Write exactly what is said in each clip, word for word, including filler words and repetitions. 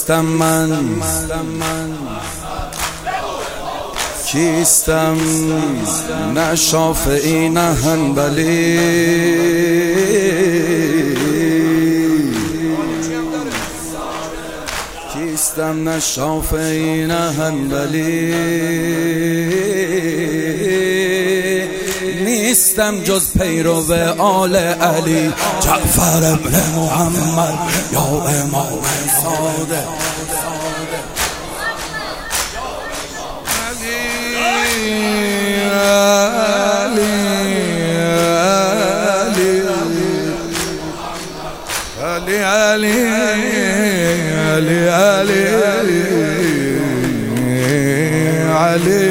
کیستم من کیستم نه شافعی نه حنبلی کیستم نه شافعی نه حنبلی نیستم جز پیرو آل علی جعفر ابن محمد یا امام صادق علی علی علی علی علی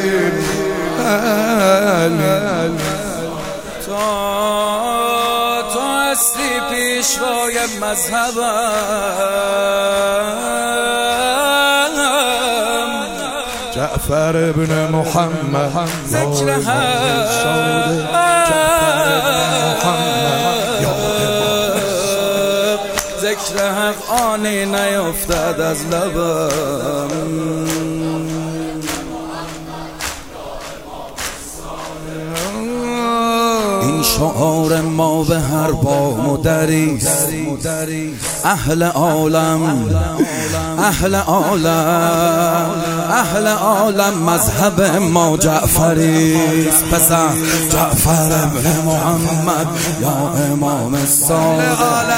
علی تو تو هستی پیشوای مذهبم جعفر ابن محمد ذکر ذکر حق آنی نیفتد از لبم این شعار ما به هر بام و دریست اهل عالم اهل عالم اهل عالم مذهب ما جعفریست بزن جعفر ابن محمد یا امام الصادق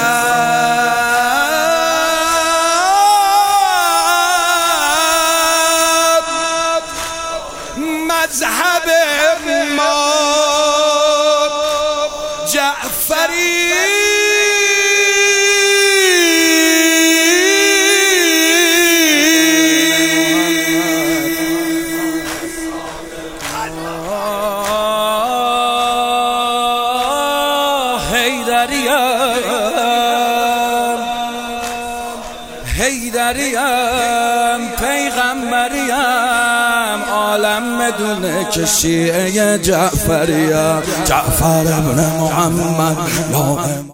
مذهب ما جعفری حیدریم حیدریم پیغمبریم عالم مدونه که شیعه جعفریم جعفر ابن محمد یا